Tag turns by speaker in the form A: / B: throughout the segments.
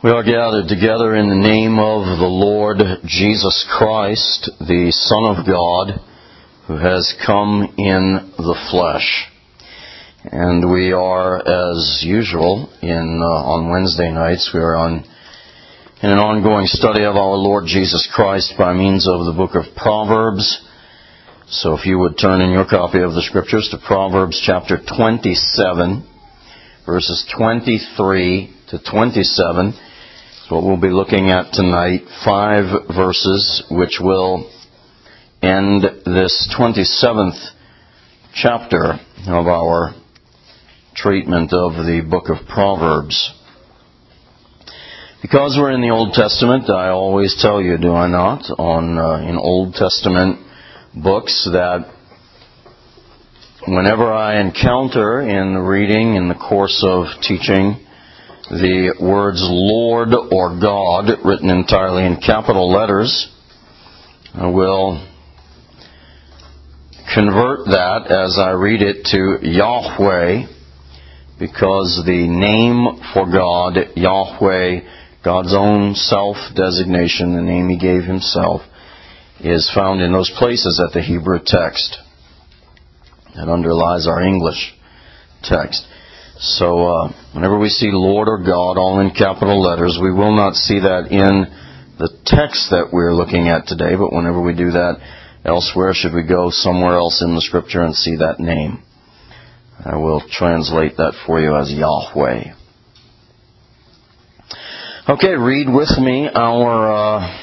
A: We are gathered together in the name of the Lord Jesus Christ, the Son of God, who has come in the flesh. And we are, as usual, on Wednesday nights, we are in an ongoing study of our Lord Jesus Christ by means of the book of Proverbs. So if you would turn in your copy of the Scriptures to Proverbs chapter 27, verses 23 to 27, what we'll be looking at tonight, 5 verses which will end this 27th chapter of our treatment of the book of Proverbs. Because we're in the Old Testament, I always tell you, do I not, in Old Testament books, that whenever I encounter in the reading, in the course of teaching, the words Lord or God written entirely in capital letters, I will convert that as I read it to Yahweh, because the name for God, Yahweh, God's own self-designation, the name He gave Himself, is found in those places at the Hebrew text that underlies our English text. So whenever we see Lord or God all in capital letters, we will not see that in the text that we're looking at today, but whenever we do that elsewhere, should we go somewhere else in the Scripture and see that name? I will translate that for you as Yahweh. Okay, read with me our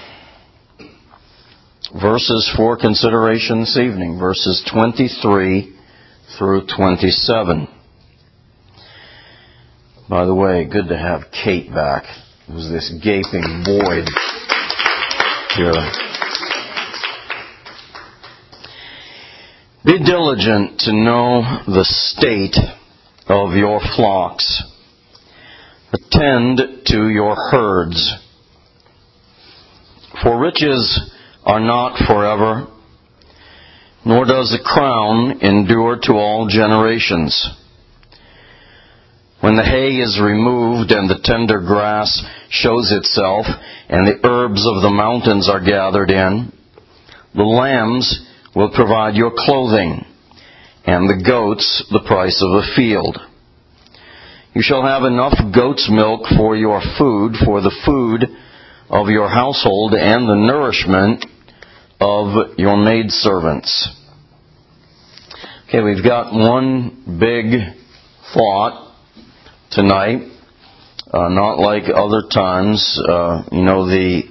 A: verses for consideration this evening, verses 23 through 27. By the way, good to have Kate back. It was this gaping void here. Be diligent to know the state of your flocks. Attend to your herds. For riches are not forever, nor does a crown endure to all generations. When the hay is removed and the tender grass shows itself, and the herbs of the mountains are gathered in, the lambs will provide your clothing, and the goats the price of a field. You shall have enough goat's milk for your food, for the food of your household, and the nourishment of your maidservants. Okay, we've got one big thought tonight, not like other times. The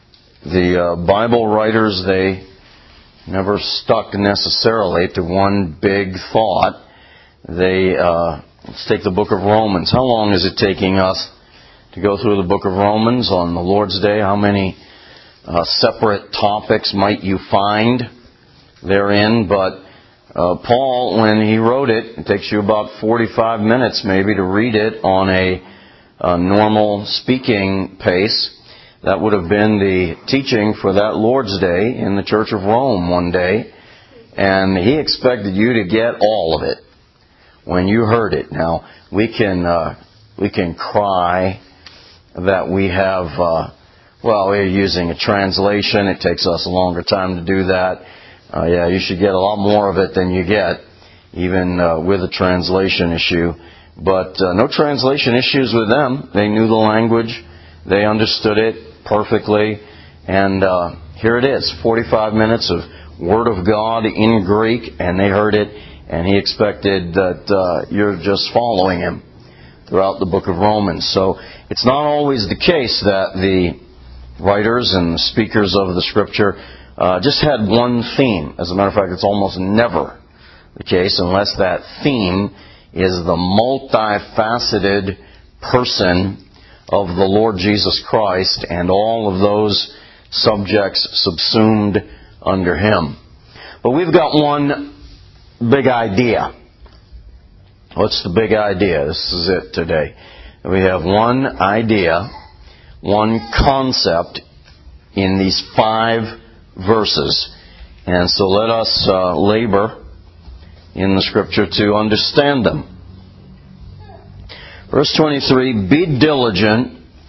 A: Bible writers, they never stuck necessarily to one big thought. Let's take the book of Romans. How long is it taking us to go through the book of Romans on the Lord's Day? How many separate topics might you find therein? But Paul, when he wrote it, it takes you about 45 minutes maybe to read it on a normal speaking pace. That would have been the teaching for that Lord's Day in the Church of Rome one day. And he expected you to get all of it when you heard it. Now, we can cry that we have, we're using a translation. It takes us a longer time to do that. You should get a lot more of it than you get, even with a translation issue. But no translation issues with them. They knew the language. They understood it perfectly. And here it is, 45 minutes of Word of God in Greek, and they heard it, and he expected that you're just following him throughout the book of Romans. So it's not always the case that the writers and the speakers of the Scripture just had one theme. As a matter of fact, it's almost never the case unless that theme is the multifaceted person of the Lord Jesus Christ and all of those subjects subsumed under Him. But we've got one big idea. What's the big idea? This is it today. We have one idea, one concept in these 5 verses. And so let us labor in the Scripture to understand them. Verse 23, be diligent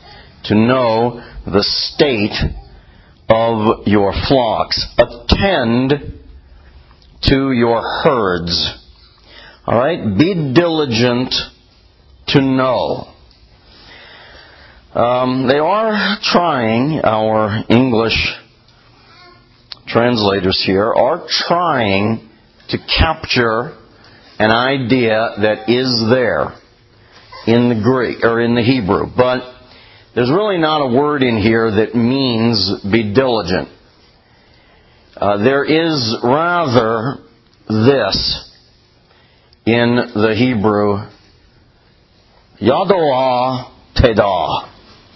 A: to know the state of your flocks. Attend to your herds. All right? Be diligent to know. They are trying, our English translators here are trying to capture an idea that is there in the Greek, or in the Hebrew. But there's really not a word in here that means be diligent. There is rather this in the Hebrew, Yadoah Tedah,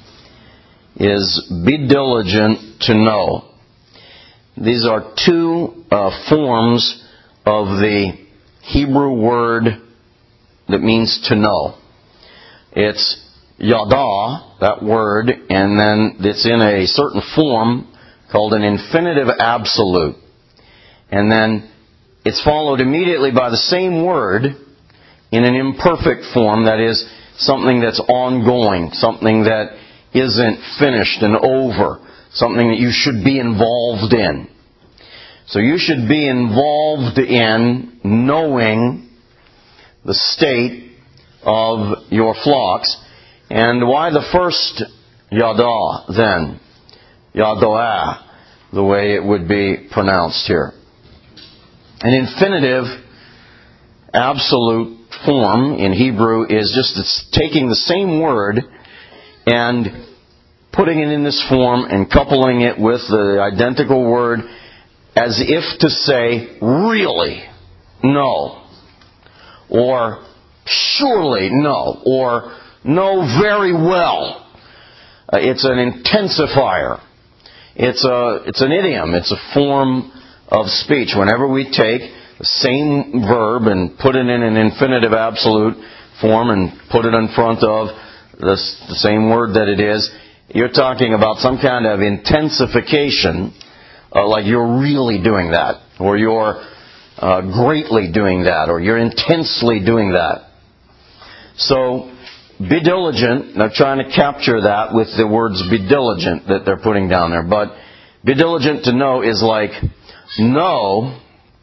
A: is be diligent to know. These are two forms of the Hebrew word that means to know. It's yada, that word, and then it's in a certain form called an infinitive absolute. And then it's followed immediately by the same word in an imperfect form, that is, something that's ongoing, something that isn't finished and over, something that you should be involved in. So you should be involved in knowing the state of your flocks. And why the first yada then? Yadoah, the way it would be pronounced here. An infinitive absolute form in Hebrew is just it's taking the same word and putting it in this form and coupling it with the identical word as if to say, really, no. Or, surely, no. Or, no, very well. It's an intensifier. It's an idiom. It's a form of speech. Whenever we take the same verb and put it in an infinitive absolute form and put it in front of the same word that it is, you're talking about some kind of intensification, like you're really doing that, or you're greatly doing that, or you're intensely doing that. So, be diligent. They're trying to capture that with the words be diligent that they're putting down there. But be diligent to know is like, know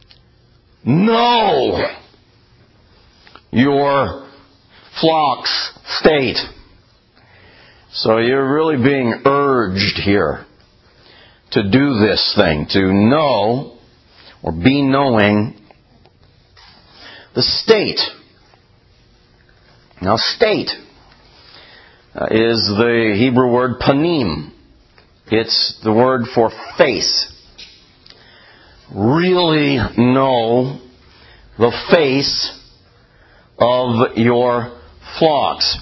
A: your flock's state. So you're really being urged here to do this thing, to know or be knowing the state. Now, state is the Hebrew word panim. It's the word for face. Really know the face of your flocks.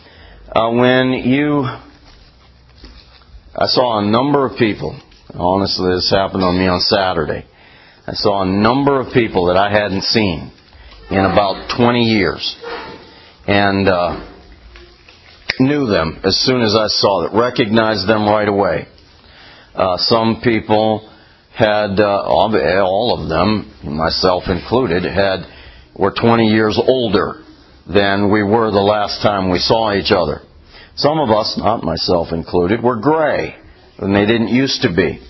A: I saw a number of people, honestly this happened on me on Saturday, I saw a number of people that I hadn't seen in about 20 years. And knew them as soon as I saw them, recognized them right away. Some people had, all of them, myself included, were 20 years older than we were the last time we saw each other. Some of us, not myself included, were gray, and they didn't used to be.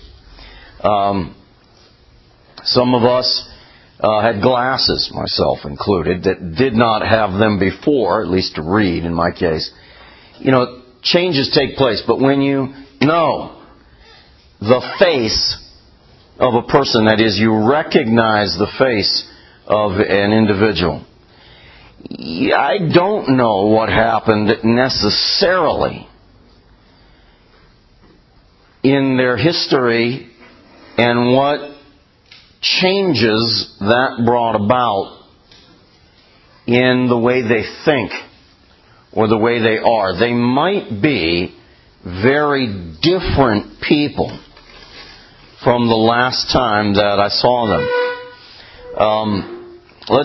A: Some of us had glasses, myself included, that did not have them before, at least to read in my case. Changes take place, but when you know the face of a person, that is, you recognize the face of an individual. I don't know what happened necessarily in their history and what changes that brought about in the way they think or the way they are. They might be very different people from the last time that I saw them.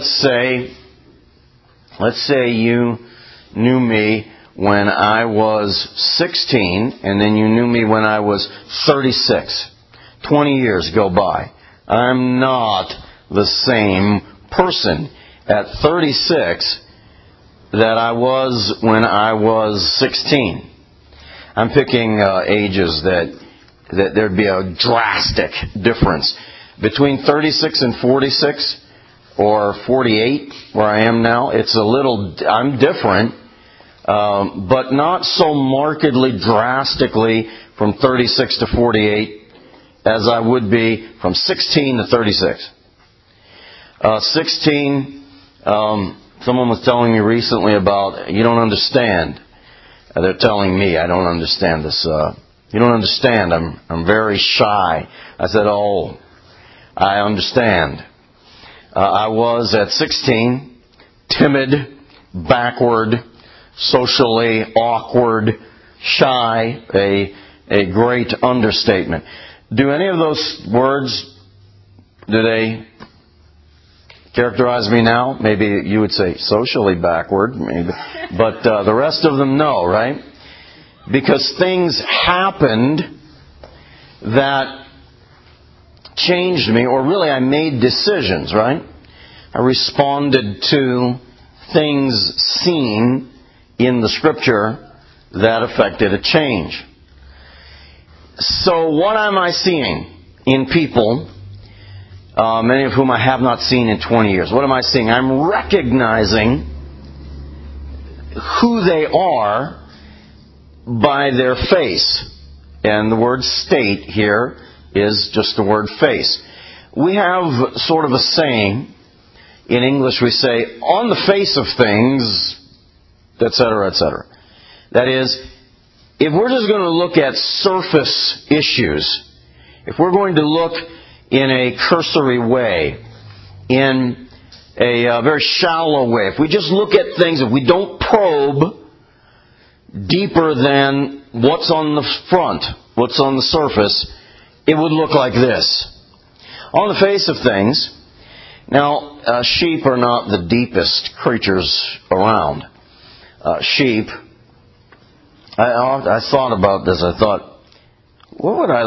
A: Let's say you knew me when I was 16, and then you knew me when I was 36. 20 years go by. I'm not the same person at 36 that I was when I was 16. I'm picking ages that there'd be a drastic difference. Between 36 and 46, or 48, where I am now, I'm different, but not so markedly, drastically from 36 to 48 as I would be from 16 to 36. 16, someone was telling me recently about, you don't understand. They're telling me, I don't understand this. You don't understand. I'm very shy. I said, oh, I understand. I was at 16, timid, backward, socially awkward, shy, a great understatement. Do any of those words, do they characterize me now? Maybe you would say socially backward, maybe. But the rest of them, no, right? Because things happened that changed me, or really I made decisions, right? I responded to things seen in the Scripture that affected a change. So what am I seeing in people, many of whom I have not seen in 20 years? What am I seeing? I'm recognizing who they are by their face. And the word state here is just the word face. We have sort of a saying, in English we say, on the face of things, etc., etc. That is, if we're just going to look at surface issues, if we're going to look in a cursory way, in a very shallow way, if we just look at things, if we don't probe deeper than what's on the front, what's on the surface, it would look like this. On the face of things, now, sheep are not the deepest creatures around. Sheep, I thought about this. I thought, what would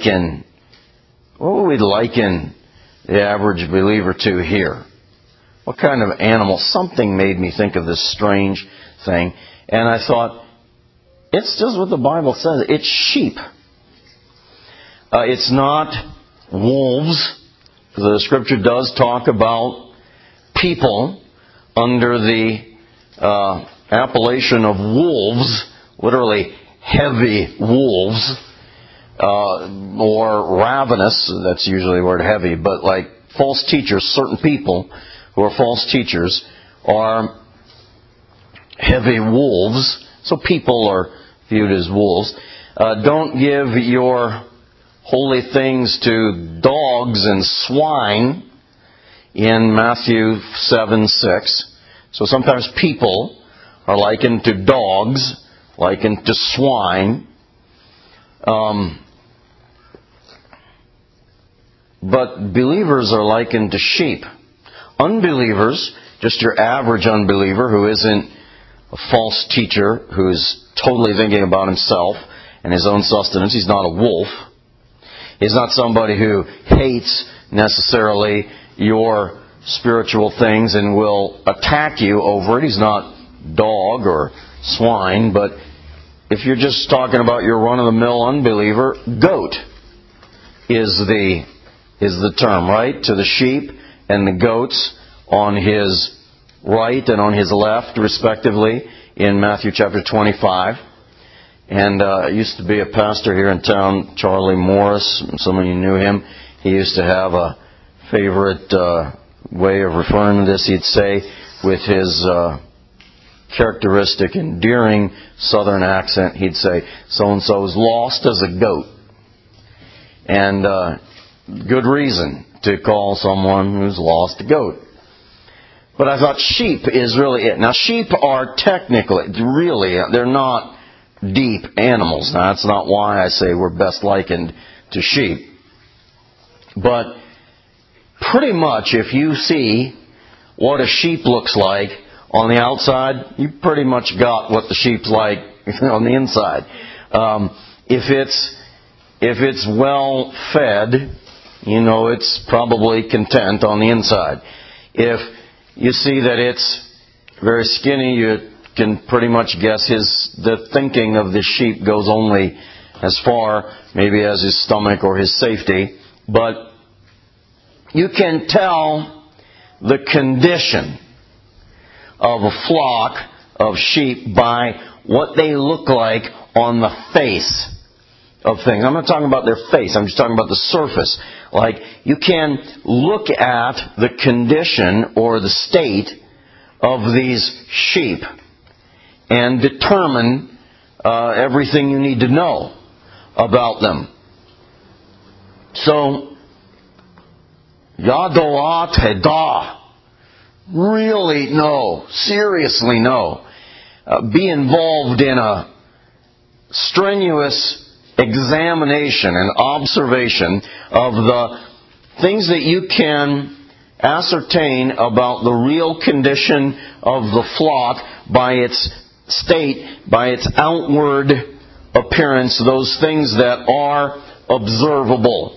A: we liken the average believer to here? What kind of animal? Something made me think of this strange thing. And I thought, it's just what the Bible says. It's sheep. It's not wolves. The Scripture does talk about people under the appellation of wolves, literally heavy wolves, or ravenous, that's usually the word heavy, but like false teachers, certain people who are false teachers are heavy wolves, so people are viewed as wolves. Don't give your holy things to dogs and swine in Matthew 7:6. So sometimes people are likened to dogs, likened to swine. But believers are likened to sheep. Unbelievers, just your average unbeliever who isn't a false teacher, who's totally thinking about himself and his own sustenance. He's not a wolf. He's not somebody who hates necessarily your spiritual things and will attack you over it. He's not dog or swine, but if you're just talking about your run-of-the-mill unbeliever, goat is the term, right? To the sheep and the goats on his right and on his left, respectively, in Matthew chapter 25. And used to be a pastor here in town, Charlie Morris. Some of you knew him. He used to have a favorite way of referring to this. He'd say, with his characteristic, endearing southern accent, he'd say, so-and-so is lost as a goat. And good reason to call someone who's lost a goat. But I thought sheep is really it. Now, sheep are technically, really, they're not deep animals. Now, that's not why I say we're best likened to sheep. But pretty much if you see what a sheep looks like on the outside, you pretty much got what the sheep's like on the inside. If it's well fed, you know it's probably content on the inside. If you see that it's very skinny, you can pretty much guess the thinking of the sheep goes only as far, maybe as his stomach or his safety. But you can tell the condition of a flock of sheep by what they look like on the face of things. I'm not talking about their face. I'm just talking about the surface. Like, you can look at the condition or the state of these sheep and determine everything you need to know about them. So, Yadoat Hedah. Really know. Seriously know. Be involved in a strenuous examination and observation of the things that you can ascertain about the real condition of the flock by its state, by its outward appearance, those things that are observable.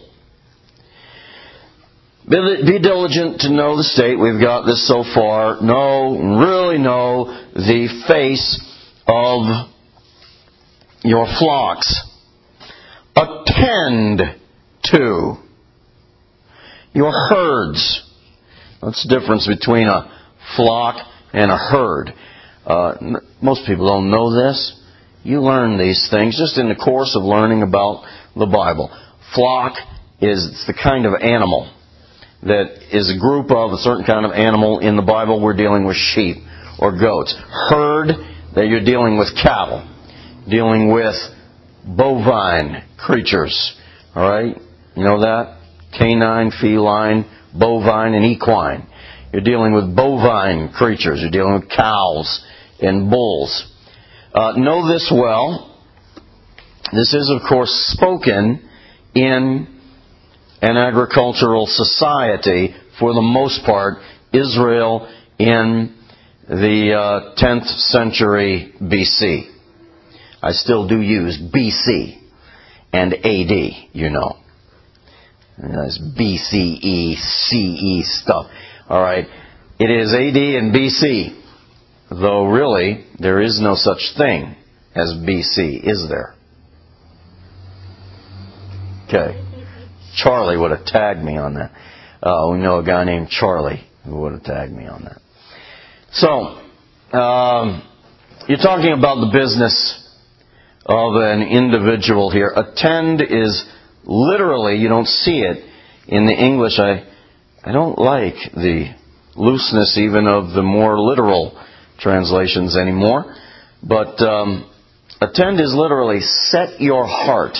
A: Be diligent to know the state. We've got this so far. Really know the face of your flocks. Attend to your herds. What's the difference between a flock and a herd? Most people don't know this. You learn these things just in the course of learning about the Bible. Flock is the kind of animal that is a group of a certain kind of animal. In the Bible, we're dealing with sheep or goats. Herd, that you're dealing with cattle, dealing with bovine creatures. All right? You know that? Canine, feline, bovine, and equine. You're dealing with bovine creatures. You're dealing with cows and bulls. Know this well. This is, of course, spoken in an agricultural society, for the most part, Israel in the 10th century BC. I still do use BC and AD, you know. That's BCE, CE stuff. All right. It is AD and BC, though really there is no such thing as BC, is there? Okay. Charlie would have tagged me on that. We know a guy named Charlie who would have tagged me on that. So, you're talking about the business of an individual here. Attend is literally, you don't see it in the English. I don't like the looseness even of the more literal translations anymore. But attend is literally set your heart.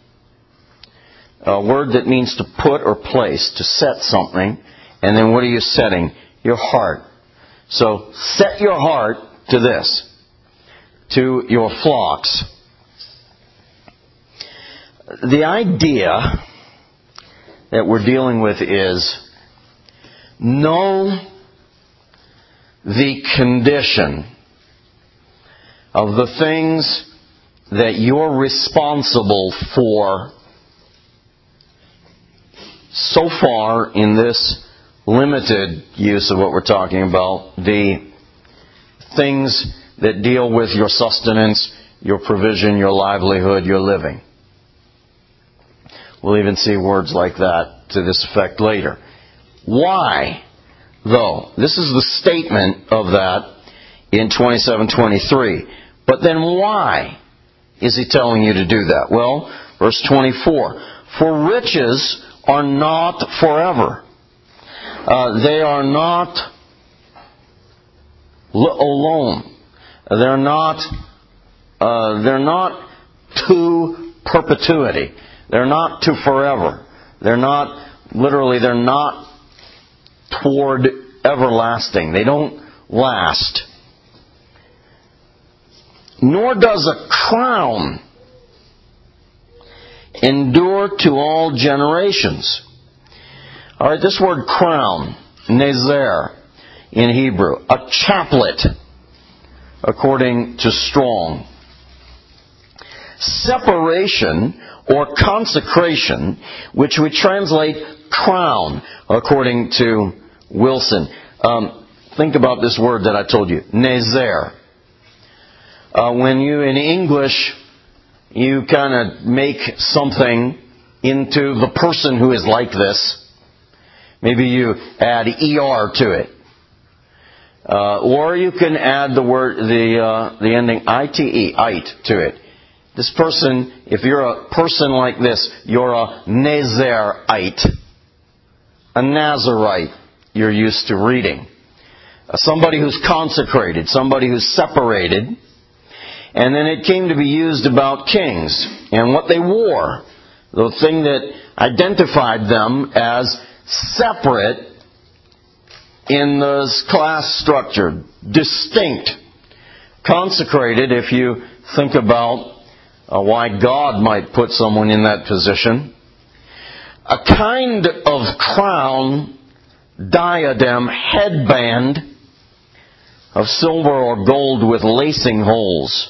A: A word that means to put or place, to set something. And then what are you setting? Your heart. So set your heart to this, to your flocks. The idea that we're dealing with is know the condition of the things that you're responsible for so far in this limited use of what we're talking about, the things that deal with your sustenance, your provision, your livelihood, your living. We'll even see words like that to this effect later. Why, though? This is the statement of that in 27:23. But then why is he telling you to do that? Well, verse 24. For riches are not forever. They are not alone. They're not to perpetuity. They're not to forever. They're not toward everlasting. They don't last. Nor does a crown endure to all generations. All right, this word crown, nezer, in Hebrew, a chaplet, according to Strong. Separation or consecration, which we translate crown, according to Wilson. Think about this word that I told you, nezer. when you, in English, you kind of make something into the person who is like this. Maybe you add ER to it. Or you can add the ending ITE, ite, to it. This person, if you're a person like this, you're a Nazarite. A Nazarite, you're used to reading. Somebody who's consecrated, somebody who's separated. And then it came to be used about kings and what they wore. The thing that identified them as separate in this class structure, distinct, consecrated. If you think about why God might put someone in that position, a kind of crown, diadem, headband of silver or gold with lacing holes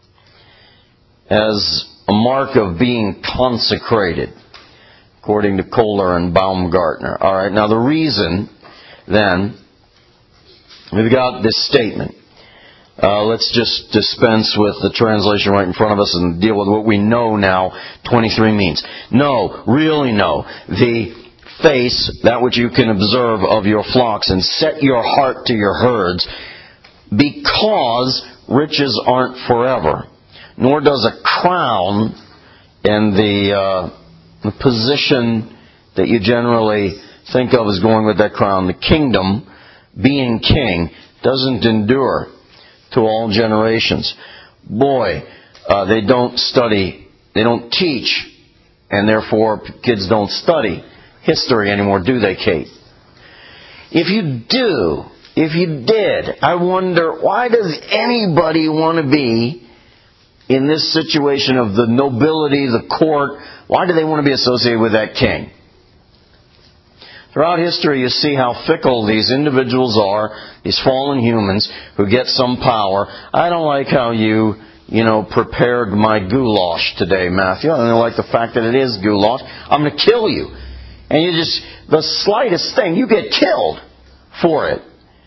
A: as a mark of being consecrated, according to Kohler and Baumgartner. All right, now the reason, then, we've got this statement. Let's just dispense with the translation right in front of us and deal with what we know now 23 means. Know, really know, the face, that which you can observe of your flocks, and set your heart to your herds, because riches aren't forever, nor does a crown and the position that you generally think of as going with that crown, the kingdom, being king, doesn't endure to all generations. Boy, they don't study, they don't teach, and therefore kids don't study history anymore, do they, Kate? If you did, I wonder, why does anybody want to be in this situation of the nobility, the court? Why do they want to be associated with that king? Throughout history, you see how fickle these individuals are, these fallen humans who get some power. I don't like how you prepared my goulash today, Matthew. I don't like the fact that it is goulash. I'm going to kill you. And the slightest thing, you get killed for it.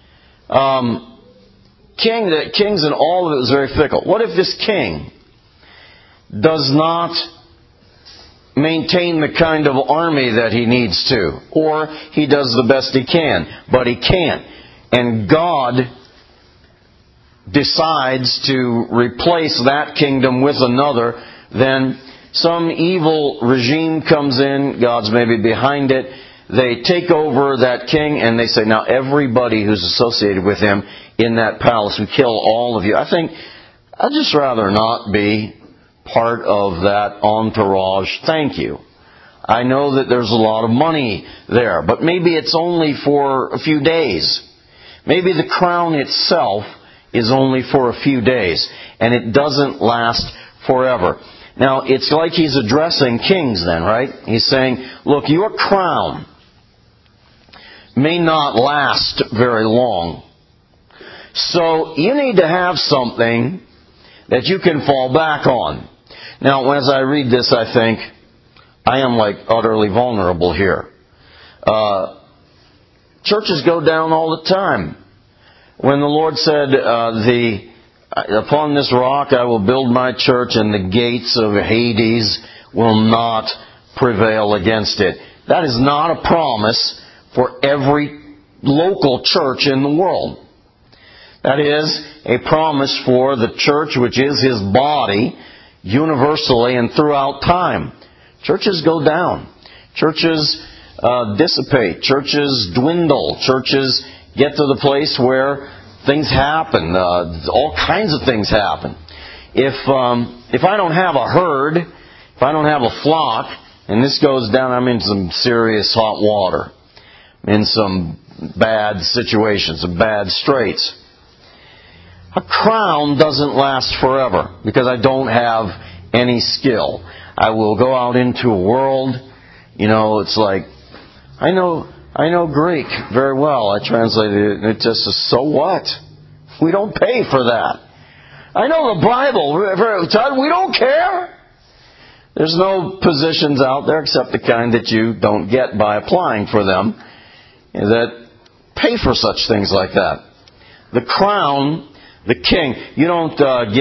A: Kings and all of it was very fickle. What if this king does not maintain the kind of army that he needs to? Or he does the best he can, but he can't. And God decides to replace that kingdom with another. Then some evil regime comes in, God's maybe behind it. They take over that king and they say, now everybody who's associated with him in that palace, we kill all of you. I think I'd just rather not be part of that entourage. Thank you. I know that there's a lot of money there, but maybe it's only for a few days. Maybe the crown itself is only for a few days, and it doesn't last forever. Now, it's like he's addressing kings then, right? He's saying, look, your crown may not last very long. So you need to have something that you can fall back on. Now, as I read this, I think, I am utterly vulnerable here. Churches go down all the time. When the Lord said, upon this rock I will build my church and the gates of Hades will not prevail against it. That is not a promise for every local church in the world. That is a promise for the church, which is His body, universally and throughout time. Churches go down. Churches dissipate. Churches dwindle. Churches get to the place where things happen. All kinds of things happen. If I don't have a herd, if I don't have a flock, and this goes down, I'm in some serious hot water. I'm in some bad situations, some bad straits. A crown doesn't last forever because I don't have any skill. I will go out into a world, it's like, I know Greek very well. I translated it and it just says, so what? We don't pay for that. I know the Bible. We don't care. There's no positions out there except the kind that you don't get by applying for them that pay for such things like that. The crown the king. You don't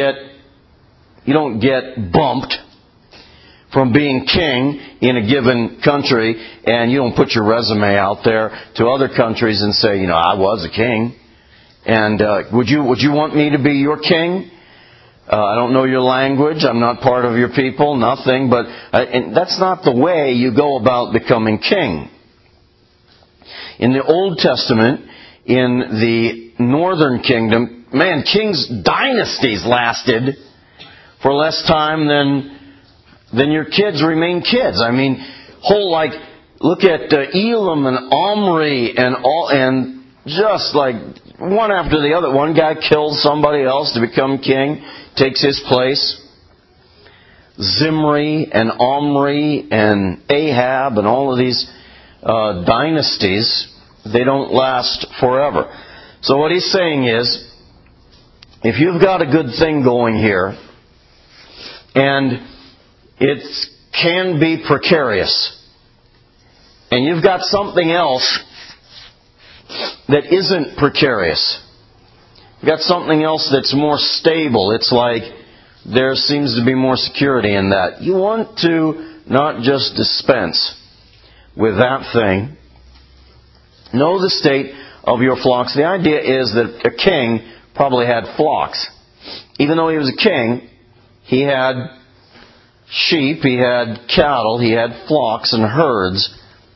A: get bumped from being king in a given country, and you don't put your resume out there to other countries and say, I was a king. And would you want me to be your king? I don't know your language. I'm not part of your people. Nothing. But and that's not the way you go about becoming king. In the Old Testament, in the northern kingdom, kings' dynasties lasted for less time than your kids remain kids. I mean, look at Elam and Omri and just like one after the other. One guy kills somebody else to become king, takes his place. Zimri and Omri and Ahab and all of these dynasties, they don't last forever. So what he's saying is, if you've got a good thing going here, and it can be precarious, and you've got something else that isn't precarious, you've got something else that's more stable, it's like there seems to be more security in that. You want to not just dispense with that thing. Know the state of your flocks. The idea is that a king probably had flocks. Even though he was a king, he had sheep, he had cattle, he had flocks and herds.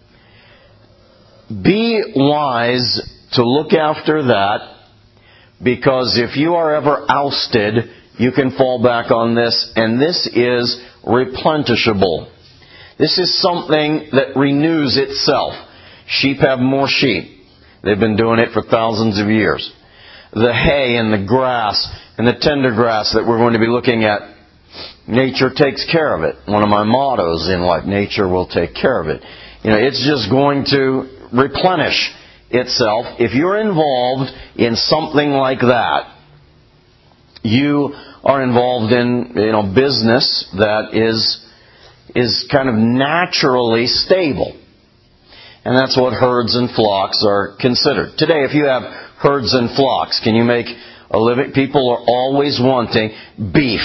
A: Be wise to look after that, because if you are ever ousted, you can fall back on this, and this is replenishable. This is something that renews itself. Sheep have more sheep. They've been doing it for thousands of years. The hay and the grass and the tender grass that we're going to be looking at, nature takes care of it. One of my mottos in life, nature will take care of it. It's just going to replenish itself. If you're involved in something like that, you are involved in business that is kind of naturally stable. And that's what herds and flocks are considered. Today, if you have herds and flocks, can you make a living? People are always wanting beef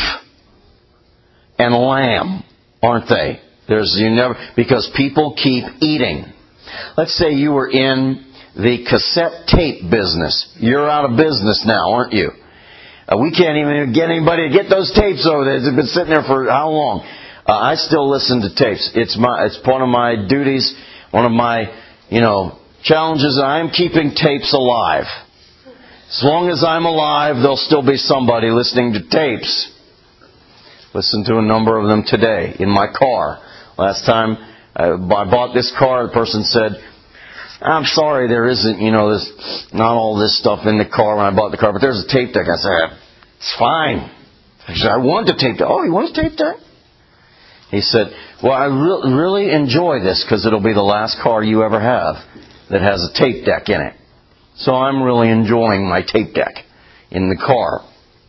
A: and lamb, aren't they? Because people keep eating. Let's say you were in the cassette tape business. You're out of business now, aren't you? We can't even get anybody to get those tapes over there. They've been sitting there for how long? I still listen to tapes. It's one of my duties, one of my, challenges. I'm keeping tapes alive. As long as I'm alive, there'll still be somebody listening to tapes. Listen to a number of them today in my car. Last time I bought this car, the person said, I'm sorry there isn't, not all this stuff in the car when I bought the car, but there's a tape deck. I said, it's fine. I said, I want a tape deck. Oh, you want a tape deck? He said, well, I really enjoy this because it'll be the last car you ever have that has a tape deck in it. So I'm really enjoying my tape deck in the car.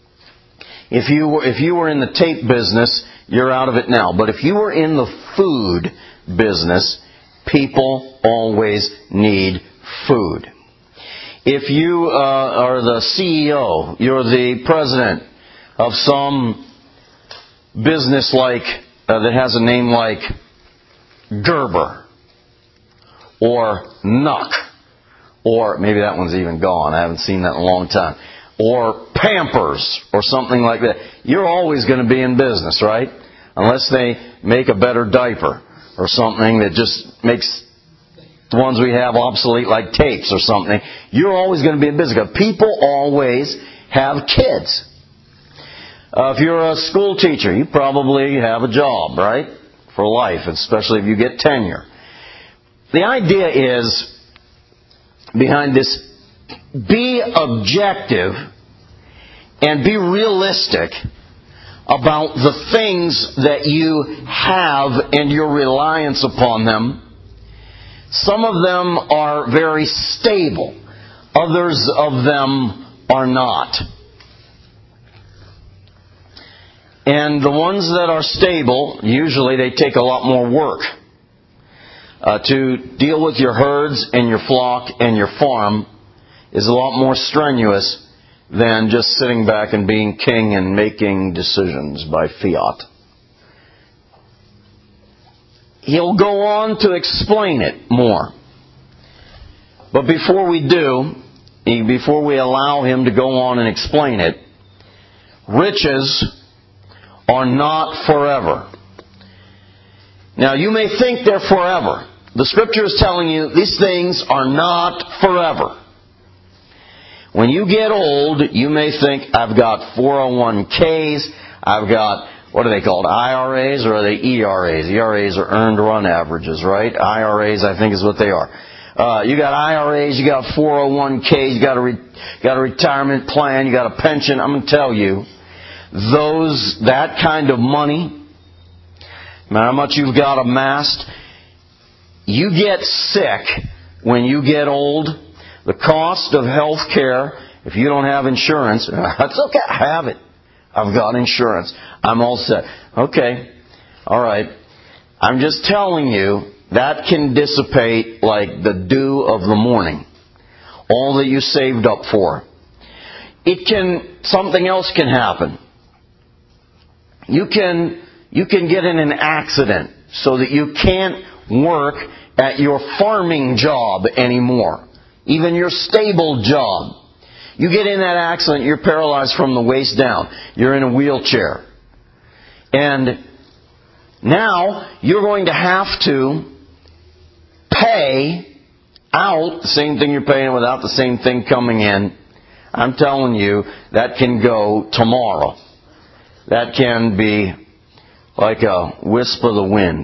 A: If you were in the tape business, you're out of it now. But if you were in the food business, people always need food. If you are the CEO, you're the president of some business that has a name like Gerber or Nuck, or maybe that one's even gone. I haven't seen that in a long time. Or Pampers or something like that. You're always going to be in business, right? Unless they make a better diaper or something that just makes the ones we have obsolete, like tapes or something. You're always going to be in business. People always have kids. If you're a school teacher, you probably have a job, right? For life, especially if you get tenure. The idea is, behind this, be objective and be realistic about the things that you have and your reliance upon them. Some of them are very stable. Others of them are not. And the ones that are stable, usually they take a lot more work. To deal with your herds and your flock and your farm is a lot more strenuous than just sitting back and being king and making decisions by fiat. He'll go on to explain it more. But before we do, before we allow him to go on and explain it, riches are not forever. Now, you may think they're forever. The Scripture is telling you these things are not forever. When you get old, you may think, I've got 401ks, I've got, what are they called, IRAs, or are they ERAs? ERAs are earned run averages, right? IRAs, I think, is what they are. You got IRAs, you got 401ks, you got a retirement plan, you got a pension. I'm going to tell you, that kind of money, no matter how much you've got amassed, you get sick when you get old. The cost of health care, if you don't have insurance, that's okay, I have it. I've got insurance. I'm all set. Okay, all right. I'm just telling you, that can dissipate like the dew of the morning. All that you saved up for. Something else can happen. You can get in an accident so that you can't work at your farming job anymore. Even your stable job. You get in that accident, you're paralyzed from the waist down. You're in a wheelchair. And now you're going to have to pay out the same thing you're paying without the same thing coming in. I'm telling you, that can go tomorrow. That can be like a wisp of the wind.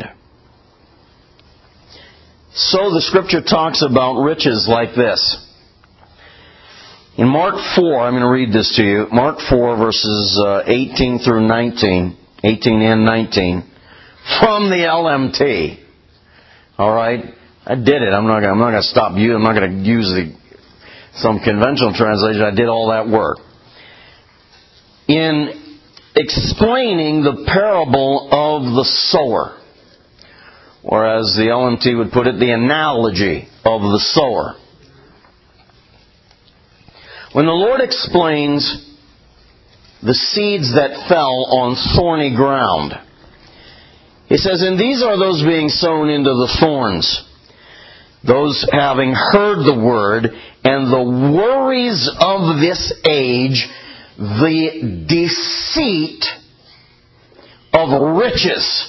A: So the Scripture talks about riches like this. In Mark 4, I'm going to read this to you. Mark 4, verses 18 through 19, 18 and 19, from the LMT. All right? I did it. I'm not going to stop you. I'm not going to use some conventional translation. I did all that work. In explaining the parable of the sower, or as the LMT would put it, the analogy of the sower. When the Lord explains the seeds that fell on thorny ground, He says, and these are those being sown into the thorns, those having heard the word, and the worries of this age, the deceit of riches,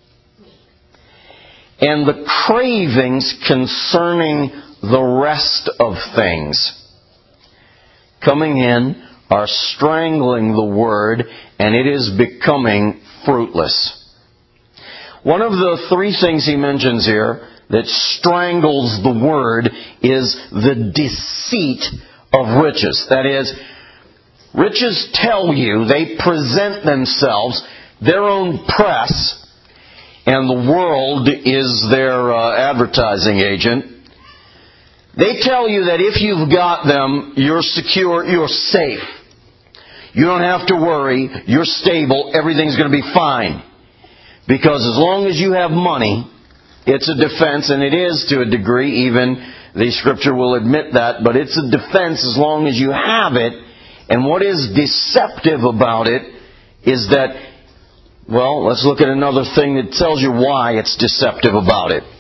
A: and the cravings concerning the rest of things, coming in, are strangling the word, and it is becoming fruitless. One of the three things he mentions here that strangles the word is the deceit of riches. That is, riches tell you, they present themselves, their own press, and the world is their advertising agent. They tell you that if you've got them, you're secure, you're safe. You don't have to worry, you're stable, everything's going to be fine. Because as long as you have money, it's a defense, and it is to a degree, even the Scripture will admit that, but it's a defense as long as you have it. And what is deceptive about it is that, well, let's look at another thing that tells you why it's deceptive about it.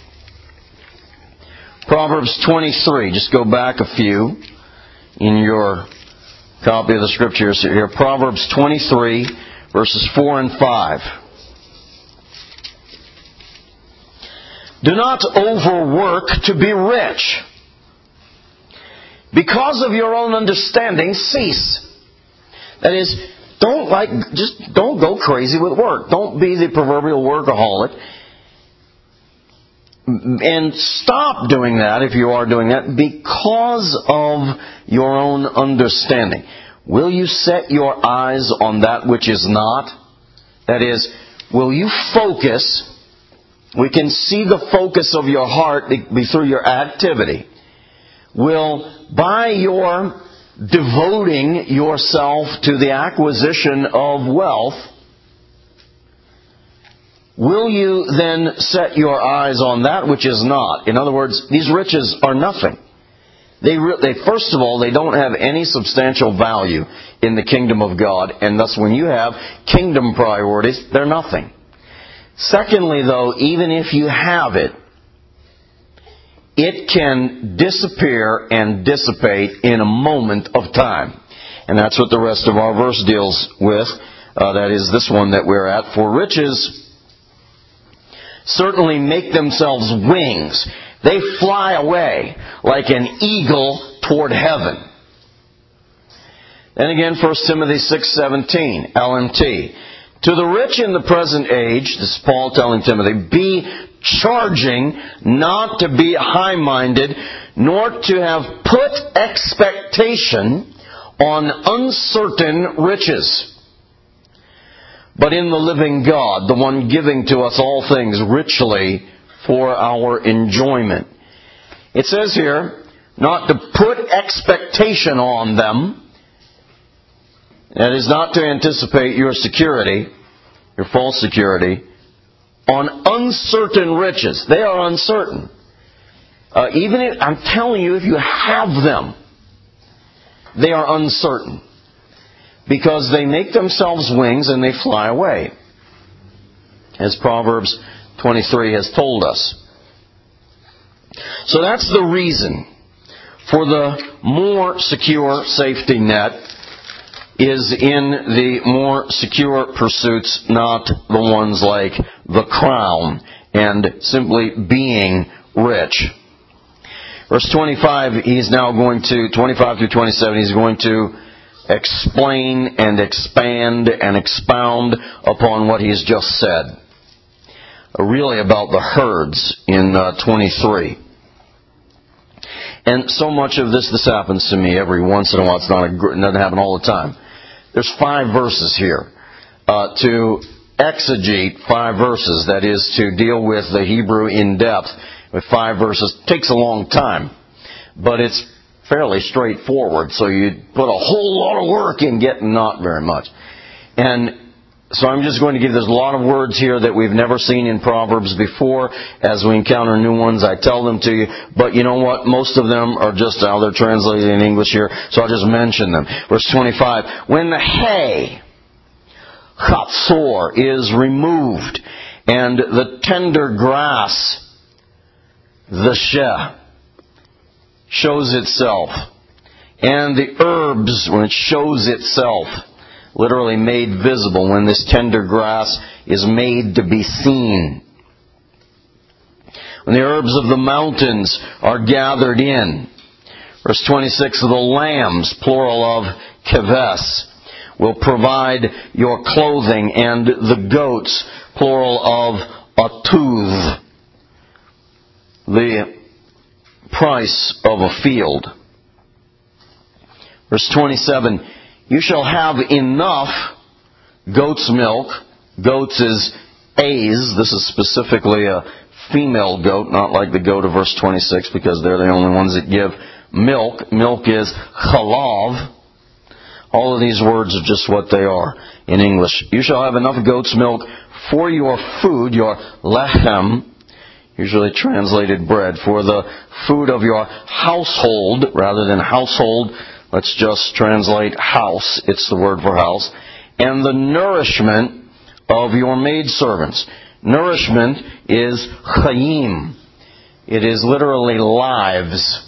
A: Proverbs 23, just go back a few in your copy of the Scriptures here. Proverbs 23, verses 4 and 5. Do not overwork to be rich. Because of your own understanding, cease. That is, don't go crazy with work. Don't be the proverbial workaholic. And stop doing that if you are doing that because of your own understanding. Will you set your eyes on that which is not? That is, will you focus? We can see the focus of your heart be through your activity. Will, by your devoting yourself to the acquisition of wealth, will you then set your eyes on that which is not? In other words, these riches are nothing. First of all, they don't have any substantial value in the kingdom of God, and thus when you have kingdom priorities, they're nothing. Secondly, though, even if you have it, it can disappear and dissipate in a moment of time. And that's what the rest of our verse deals with. That is this one that we're at. For riches certainly make themselves wings. They fly away like an eagle toward heaven. Then again, 1 Timothy 6:17, LMT. To the rich in the present age, this is Paul telling Timothy, be charging not to be high-minded, nor to have put expectation on uncertain riches, but in the living God, the one giving to us all things richly for our enjoyment. It says here, not to put expectation on them. That is not to anticipate your security, your false security, on uncertain riches. They are uncertain. I'm telling you, if you have them, they are uncertain. Because they make themselves wings and they fly away. As Proverbs 23 has told us. So that's the reason for the more secure safety net is in the more secure pursuits, not the ones like the crown and simply being rich. Verse 25, he's now going to, 25 through 27, he's going to explain and expand and expound upon what he's just said. Really about the herds in 23. And so much of this happens to me every once in a while. It doesn't happen all the time. There's 5 verses here. To exegete 5 verses, that is, to deal with the Hebrew in depth with 5 verses, takes a long time. But it's fairly straightforward, so you put a whole lot of work in getting not very much. And so I'm just going to give, there's a lot of words here that we've never seen in Proverbs before. As we encounter new ones, I tell them to you. But you know what? Most of them are just how they're translated in English here, so I'll just mention them. Verse 25, when the hay, chatzor, is removed, and the tender grass, the sheh, shows itself, and the herbs, when it shows itself, literally made visible, when this tender grass is made to be seen. When the herbs of the mountains are gathered in. Verse 26, the lambs, plural of keves, will provide your clothing, and the goats, plural of atuv, the price of a field. Verse 27, you shall have enough goat's milk. Goats is aiz. This is specifically a female goat, not like the goat of verse 26, because they're the only ones that give milk. Milk is chalav. All of these words are just what they are in English. You shall have enough goat's milk for your food, your lechem, usually translated bread, for the food of your household, rather than household, let's just translate house, it's the word for house, and the nourishment of your maidservants. Nourishment is chayim. It is literally lives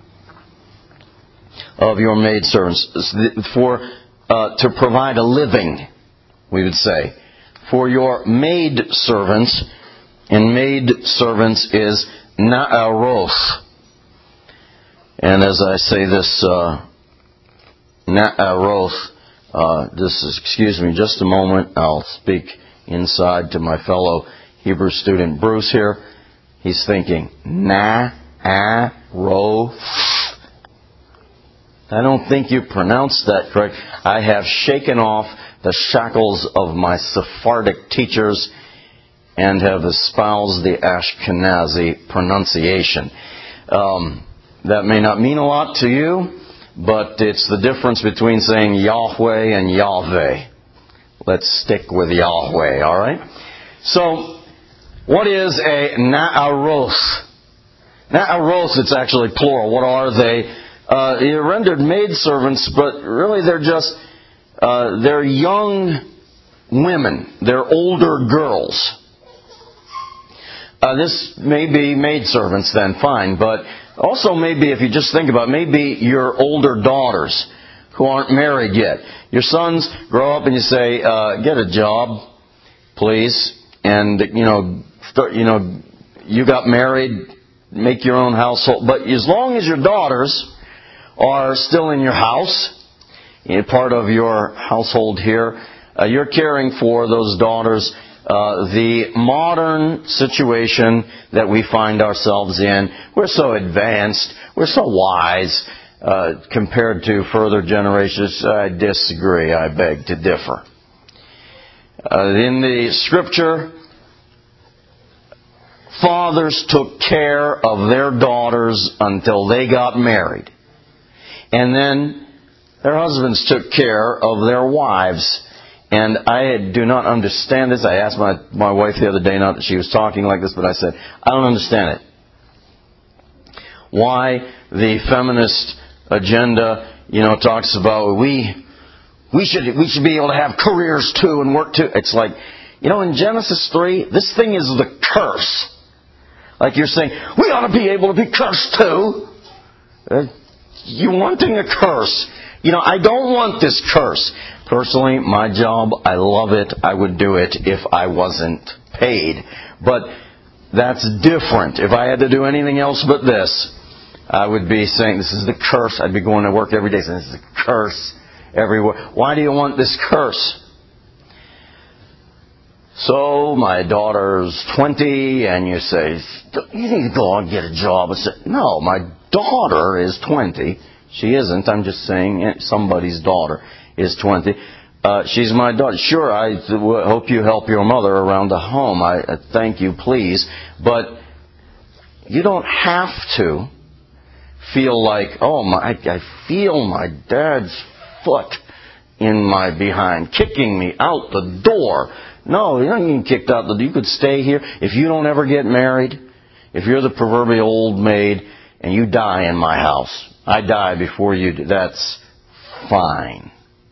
A: of your maidservants. To provide a living, we would say. For your maidservants, and maidservants is na'aroth. And as I say this, na'aroth, excuse me just a moment, I'll speak inside to my fellow Hebrew student Bruce here. He's thinking, na'aroth. I don't think you pronounced that correct. I have shaken off the shackles of my Sephardic teachers and have espoused the Ashkenazi pronunciation. That may not mean a lot to you, but it's the difference between saying Yahweh and Yahweh. Let's stick with Yahweh, all right? So, what is a na'aroth? Now, aros, it's actually plural. What are they? You're rendered maidservants, but really they're young women. They're older girls. This may be maidservants then, fine. But also maybe, if you just think about it, maybe your older daughters who aren't married yet. Your sons grow up and you say, get a job, please. And, you got married, make your own household. But as long as your daughters are still in your house, part of your household here, you're caring for those daughters. The modern situation that we find ourselves in, we're so advanced, we're so wise compared to further generations. I disagree. I beg to differ. In the Scripture, fathers took care of their daughters until they got married. And then their husbands took care of their wives. And I do not understand this. I asked my wife the other day, not that she was talking like this, but I said, I don't understand it. Why the feminist agenda, talks about we should be able to have careers too and work too. It's like, in Genesis 3, this thing is the curse. Like you're saying, we ought to be able to be cursed too. You're wanting a curse. I don't want this curse. Personally, my job, I love it. I would do it if I wasn't paid. But that's different. If I had to do anything else but this, I would be saying, this is the curse. I'd be going to work every day saying, this is the curse everywhere. Why do you want this curse? So my daughter's 20, and you say, you need to go out and get a job. I said, no, my daughter is 20. She isn't. I'm just saying somebody's daughter is 20. She's my daughter. Sure, I hope you help your mother around the home. I thank you, please. But you don't have to feel like, I feel my dad's foot in my behind, kicking me out the door. No, you don't get kicked out the door. You could stay here. If you don't ever get married, if you're the proverbial old maid and you die in my house, I die before you do, that's fine.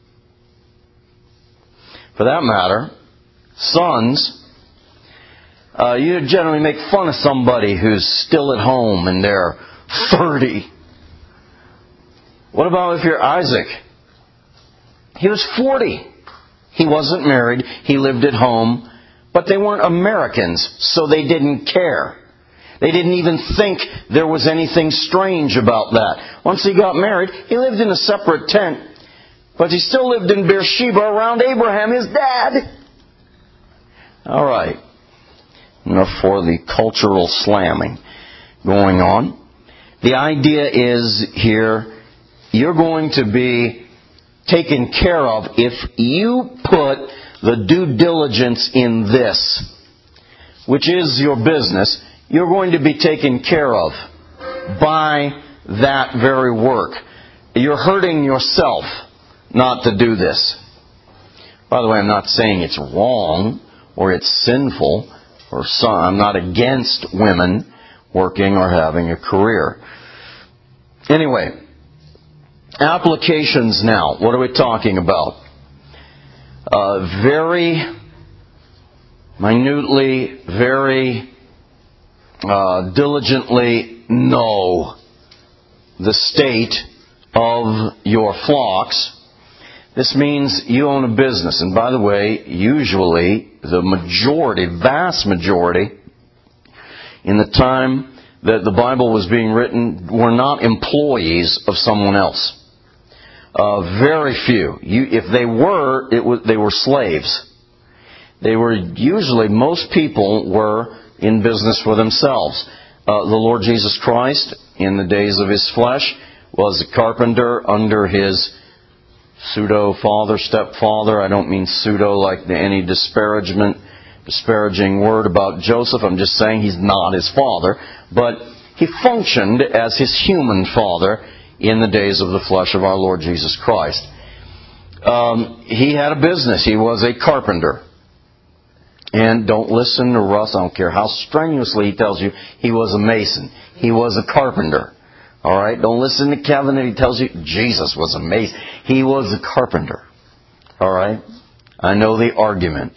A: For that matter, sons, you generally make fun of somebody who's still at home and they're 30. What about if you're Isaac? He was 40. He wasn't married. He lived at home. But they weren't Americans, so they didn't care. They didn't even think there was anything strange about that. Once he got married, he lived in a separate tent. But he still lived in Beersheba around Abraham, his dad. All right. Enough for the cultural slamming going on. The idea is here, you're going to be taken care of if you put the due diligence in this, which is your business. You're going to be taken care of by that very work. You're hurting yourself not to do this. By the way, I'm not saying it's wrong or it's sinful. I'm not against women working or having a career. Anyway, applications now. What are we talking about? Very minutely, very diligently know the state of your flocks. This means you own a business. And by the way, usually the majority, vast majority, in the time that the Bible was being written, were not employees of someone else. Very few. If they were, they were slaves. They were usually, most people were in business for themselves. The Lord Jesus Christ, in the days of His flesh, was a carpenter under His pseudo-father, stepfather. I don't mean pseudo like any disparaging word about Joseph. I'm just saying he's not his father. But he functioned as his human father in the days of the flesh of our Lord Jesus Christ. He had a business. He was a carpenter. And don't listen to Russ. I don't care how strenuously he tells you he was a mason. He was a carpenter. All right? Don't listen to Kevin that he tells you Jesus was a mason. He was a carpenter. All right? I know the argument.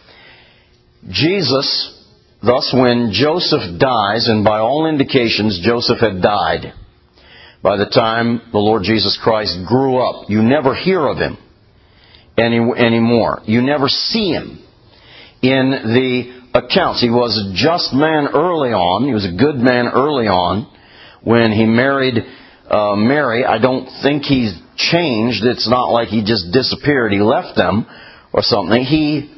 A: Jesus, thus when Joseph dies, and by all indications Joseph had died by the time the Lord Jesus Christ grew up. You never hear of him anymore. You never see him in the accounts. He was a just man early on. He was a good man early on when he married Mary. I don't think he's changed. It's not like he just disappeared. He left them or something. He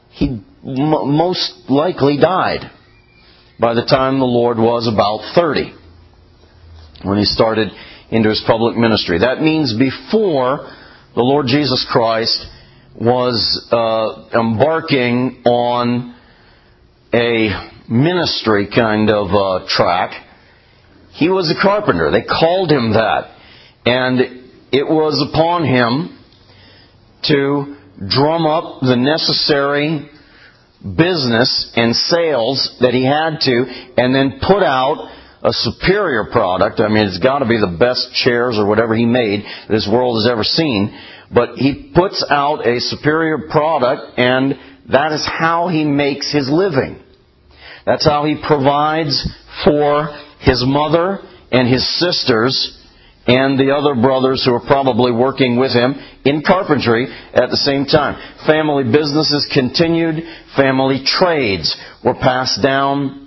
A: most likely died by the time the Lord was about 30 when he started into his public ministry. That means before the Lord Jesus Christ was embarking on a ministry kind of track. He was a carpenter. They called him that. And it was upon him to drum up the necessary business and sales that he had to, and then put out a superior product. I mean, it's got to be the best chairs or whatever he made this world has ever seen. But he puts out a superior product, and that is how he makes his living. That's how he provides for his mother and his sisters and the other brothers who are probably working with him in carpentry at the same time. Family businesses continued. Family trades were passed down.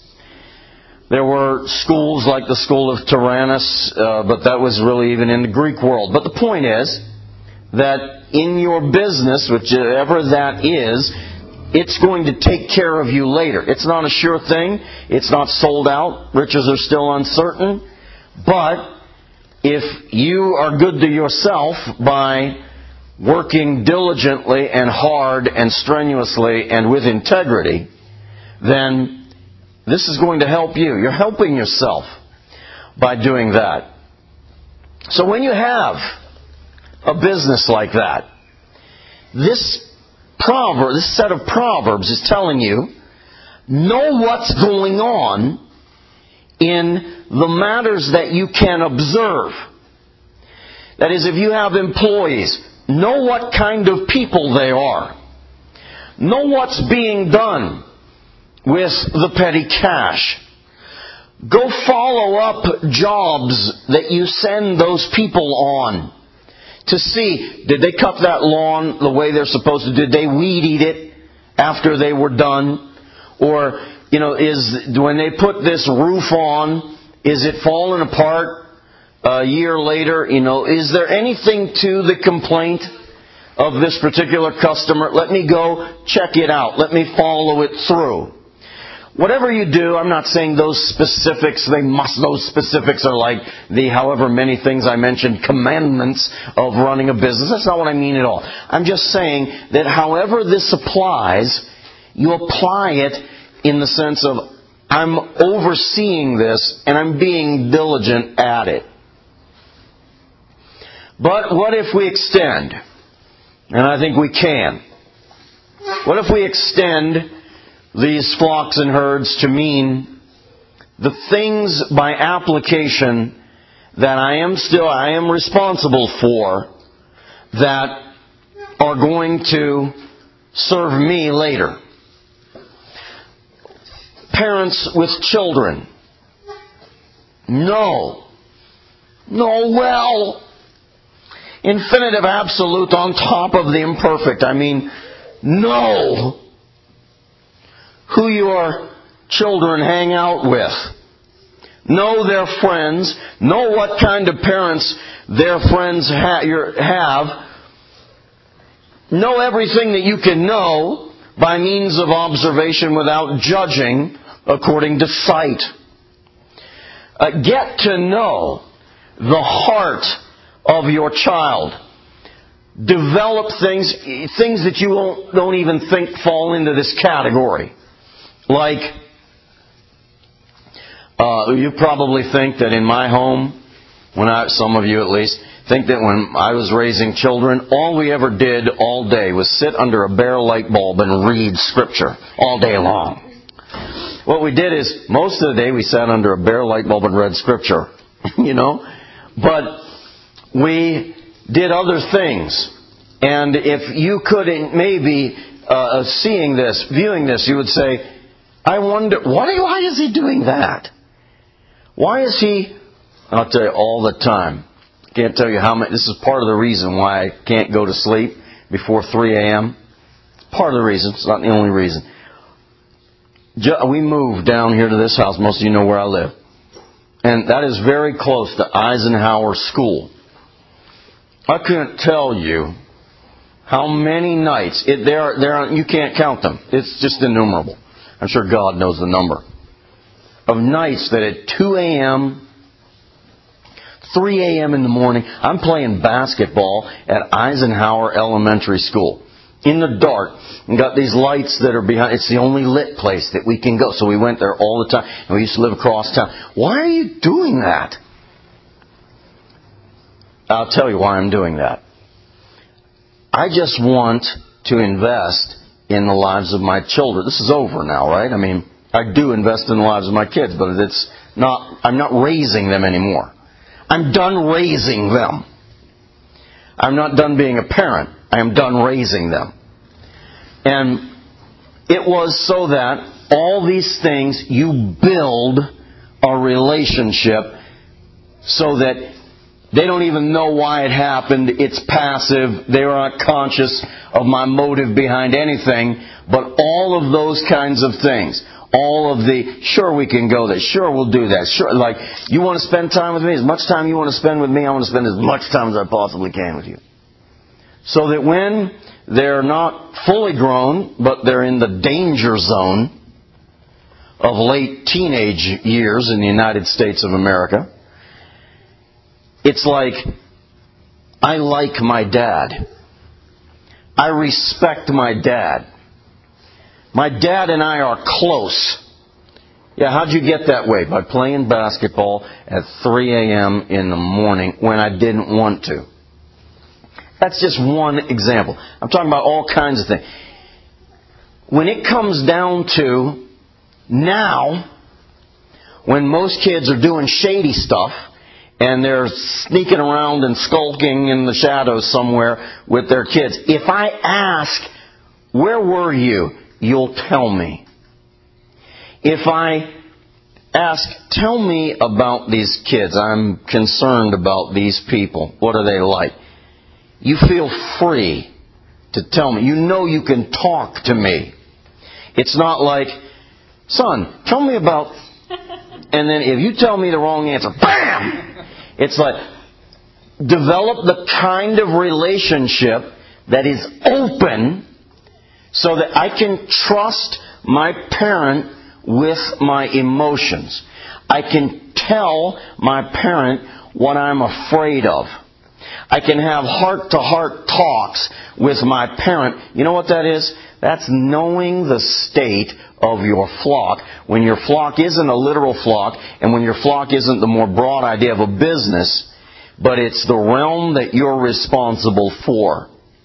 A: There were schools like the School of Tyrannus, but that was really even in the Greek world. But the point is that in your business, whichever that is, it's going to take care of you later. It's not a sure thing. It's not sold out. Riches are still uncertain. But if you are good to yourself by working diligently and hard and strenuously and with integrity, then this is going to help you. You're helping yourself by doing that. So when you have a business like that, this set of Proverbs is telling you, know what's going on in the matters that you can observe. That is, if you have employees, know what kind of people they are. Know what's being done with the petty cash. Go follow up jobs that you send those people on to see, did they cut that lawn the way they're supposed to? Did they weed eat it after they were done? Or, when they put this roof on, is it falling apart a year later? Is there anything to the complaint of this particular customer? Let me go check it out. Let me follow it through. Whatever you do, I'm not saying those specifics, those specifics are like the however many things I mentioned, commandments of running a business. That's not what I mean at all. I'm just saying that however this applies, you apply it in the sense of, I'm overseeing this and I'm being diligent at it. But what if we extend? And I think we can. What if we extend these flocks and herds to mean the things by application that I am responsible for that are going to serve me later? Parents with children. No. Well. Infinitive absolute on top of the imperfect. I mean, no. Who your children hang out with. Know their friends. Know what kind of parents their friends have. Know everything that you can know by means of observation without judging according to sight. Get to know the heart of your child. Develop things that you don't even think fall into this category. Like, you probably think that in my home, some of you at least, think that when I was raising children, all we ever did all day was sit under a bare light bulb and read Scripture all day long. What we did is, most of the day we sat under a bare light bulb and read Scripture, But we did other things. And if you couldn't, maybe viewing this, you would say, I wonder, why is he doing that? Why is he, I'll tell you all the time, can't tell you how many, this is part of the reason why I can't go to sleep before 3 a.m. Part of the reason, it's not the only reason. We moved down here to this house, most of you know where I live. And that is very close to Eisenhower School. I couldn't tell you how many nights, you can't count them. It's just innumerable. I'm sure God knows the number. Of nights that at 2 a.m., 3 a.m. in the morning, I'm playing basketball at Eisenhower Elementary School. In the dark, and got these lights that are behind. It's the only lit place that we can go. So we went there all the time. And we used to live across town. Why are you doing that? I'll tell you why I'm doing that. I just want to invest in the lives of my children. This is over now, right? I mean, I do invest in the lives of my kids, but I'm not raising them anymore. I'm done raising them. I'm not done being a parent. I am done raising them. And it was so that all these things, you build a relationship so that they don't even know why it happened. It's passive. They are not conscious of my motive behind anything. But all of those kinds of things. All of sure we can go there. Sure we'll do that. Sure, like, you want to spend time with me? As much time you want to spend with me, I want to spend as much time as I possibly can with you. So that when they're not fully grown, but they're in the danger zone of late teenage years in the United States of America, it's like, I like my dad. I respect my dad. My dad and I are close. Yeah, how'd you get that way? By playing basketball at 3 a.m. in the morning when I didn't want to. That's just one example. I'm talking about all kinds of things. When it comes down to now, when most kids are doing shady stuff, and they're sneaking around and skulking in the shadows somewhere with their kids, if I ask, where were you? You'll tell me. If I ask, tell me about these kids. I'm concerned about these people. What are they like? You feel free to tell me. You know you can talk to me. It's not like, son, tell me about... And then if you tell me the wrong answer, bam! It's like, develop the kind of relationship that is open so that I can trust my parent with my emotions. I can tell my parent what I'm afraid of. I can have heart-to-heart talks with my parent. You know what that is? That's knowing the state of your flock. When your flock isn't a literal flock, and when your flock isn't the more broad idea of a business, but it's the realm that you're responsible for.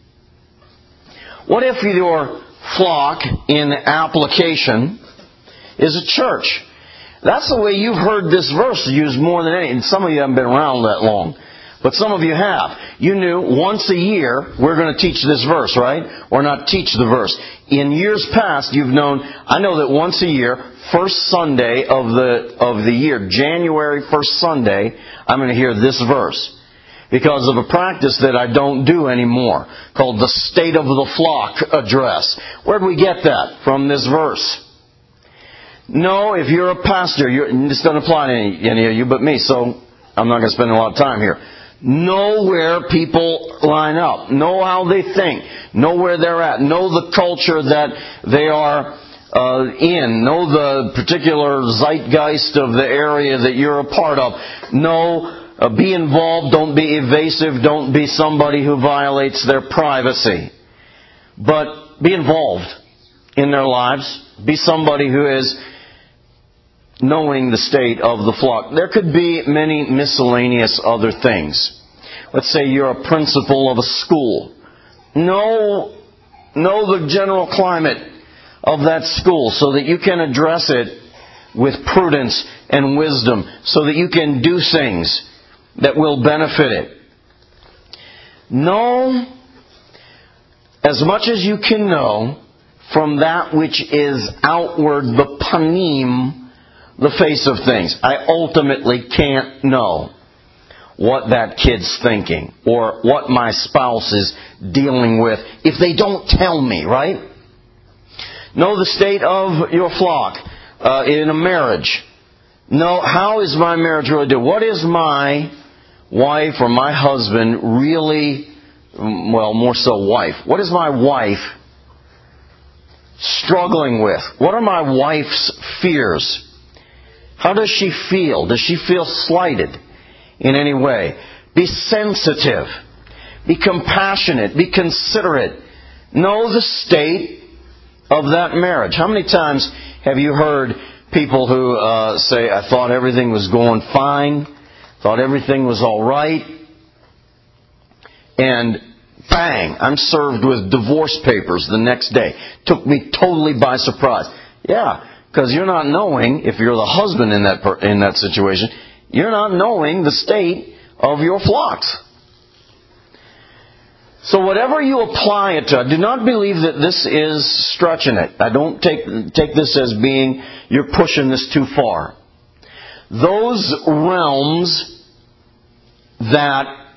A: What if your flock in application is a church? That's the way you've heard this verse used more than any. And some of you haven't been around that long. But some of you have. You knew once a year we're going to teach this verse, right? Or not teach the verse. In years past, you've known, I know that once a year, first Sunday of the year, January 1st Sunday, I'm going to hear this verse. Because of a practice that I don't do anymore, called the State of the Flock Address. Where do we get that? From this verse. No, if you're a pastor, this doesn't apply to any of you but me, so I'm not going to spend a lot of time here. Know where people line up. Know how they think. Know where they're at. Know the culture that they are in. Know the particular zeitgeist of the area that you're a part of. Know... be involved, don't be evasive, don't be somebody who violates their privacy. But be involved in their lives. Be somebody who is knowing the state of the flock. There could be many miscellaneous other things. let's say you're a principal of a school. Know the general climate of that school so that you can address it with prudence and wisdom, so that you can do things that will benefit it. Know as much as you can know from that which is outward, the panim, the face of things. I ultimately can't know what that kid's thinking or what my spouse is dealing with if they don't tell me, right? Know the state of your flock in a marriage. Know how is my marriage really doing? What is my wife or my husband really, well, more so wife. What is my wife struggling with? What are my wife's fears? How does she feel? Does she feel slighted in any way? Be sensitive. Be compassionate. Be considerate. Know the state of that marriage. How many times have you heard people who say, I thought everything was going fine, thought everything was all right, and bang, I'm served with divorce papers the next day. Took me totally by surprise. Yeah, because you're not knowing, if you're the husband in that situation, you're not knowing the state of your flocks. So whatever you apply it to, I do not believe that this is stretching it. I don't take this as being, you're pushing this too far. Those realms that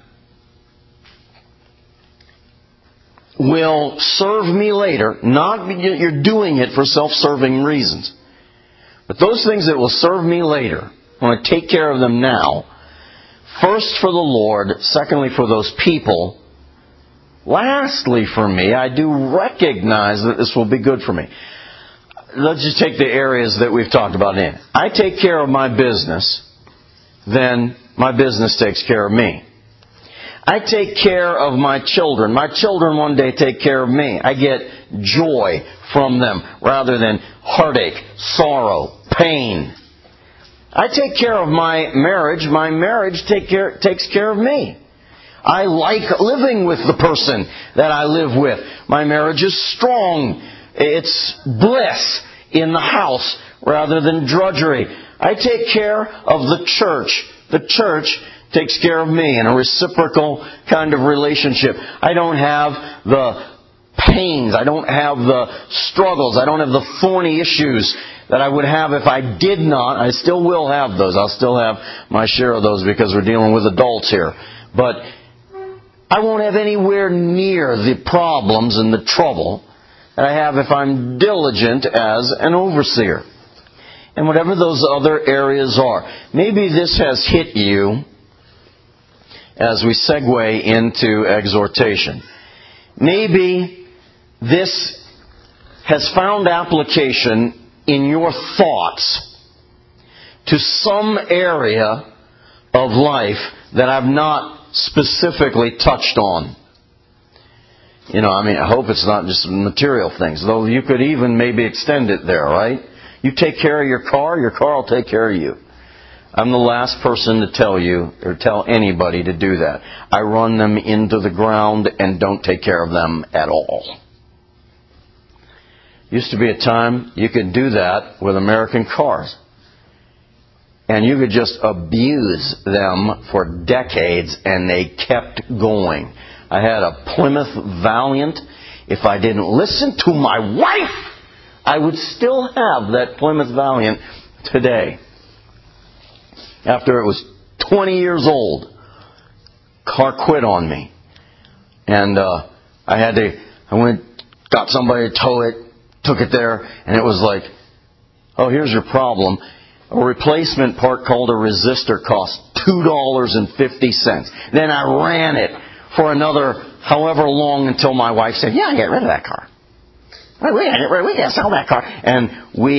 A: will serve me later, not you're doing it for self-serving reasons, but those things that will serve me later, I want to take care of them now. First for the Lord, secondly for those people. Lastly, for me, I do recognize that this will be good for me. Let's just take the areas that we've talked about in. I take care of my business, then my business takes care of me. I take care of my children. My children one day take care of me. I get joy from them rather than heartache, sorrow, pain. I take care of my marriage. My marriage takes care of me. I like living with the person that I live with. My marriage is strong. It's bliss in the house rather than drudgery. I take care of the church. The church takes care of me in a reciprocal kind of relationship. I don't have the pains. I don't have the struggles. I don't have the thorny issues that I would have if I did not. I still will have those. I'll still have my share of those because we're dealing with adults here. But I won't have anywhere near the problems and the trouble that I have if I'm diligent as an overseer. And whatever those other areas are. Maybe this has hit you as we segue into exhortation. Maybe this has found application in your thoughts to some area of life that I've not specifically touched on. I hope it's not just material things, though you could even maybe extend it there, right? You take care of your car will take care of you. I'm the last person to tell you or tell anybody to do that. I run them into the ground and don't take care of them at all. Used to be a time you could do that with American cars. And you could just abuse them for decades, and they kept going. I had a Plymouth Valiant. If I didn't listen to my wife, I would still have that Plymouth Valiant today. After it was 20 years old, car quit on me. And got somebody to tow it, took it there, and it was like, oh, here's your problem. A replacement part called a resistor cost $2.50. Then I ran it for another however long until my wife said, yeah, get rid of that car. We can't sell that car. And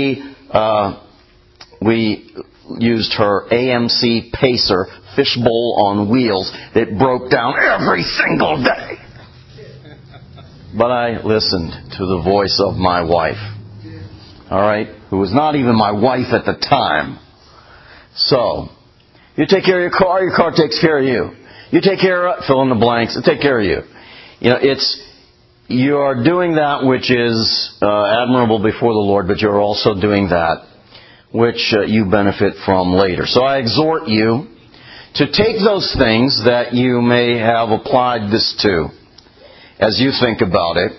A: we used her AMC Pacer fishbowl on wheels that broke down every single day. But I listened to the voice of my wife. All right? Who was not even my wife at the time. So, you take care of your car takes care of you. You take care of, fill in the blanks, and take care of you. You are doing that which is admirable before the Lord, but you're also doing that which you benefit from later. So I exhort you to take those things that you may have applied this to as you think about it.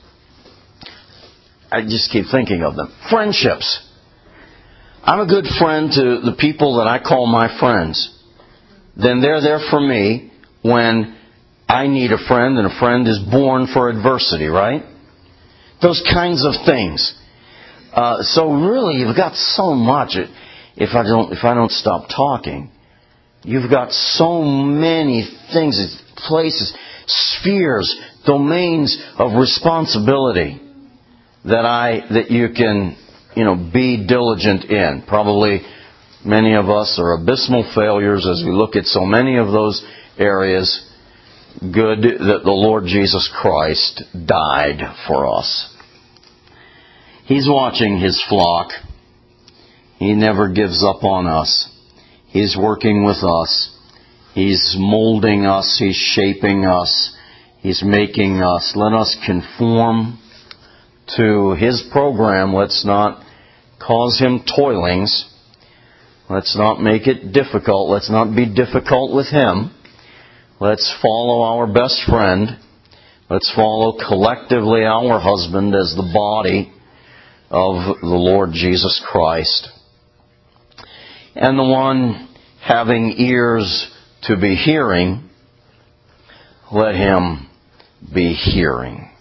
A: I just keep thinking of them. Friendships. I'm a good friend to the people that I call my friends. Then they're there for me when I need a friend, and a friend is born for adversity, right? Those kinds of things. So really, you've got so much. If I don't stop talking, you've got so many things, places, spheres, domains of responsibility that you can, be diligent in. Probably many of us are abysmal failures as we look at so many of those areas. Good that the Lord Jesus Christ died for us. He's watching His flock. He never gives up on us. He's working with us. He's molding us. He's shaping us. He's making us. Let us conform to His program. Let's not cause Him toilings. Let's not make it difficult. Let's not be difficult with Him. Let's follow our best friend. Let's follow collectively our husband as the body of the Lord Jesus Christ. And the one having ears to be hearing, let him be hearing.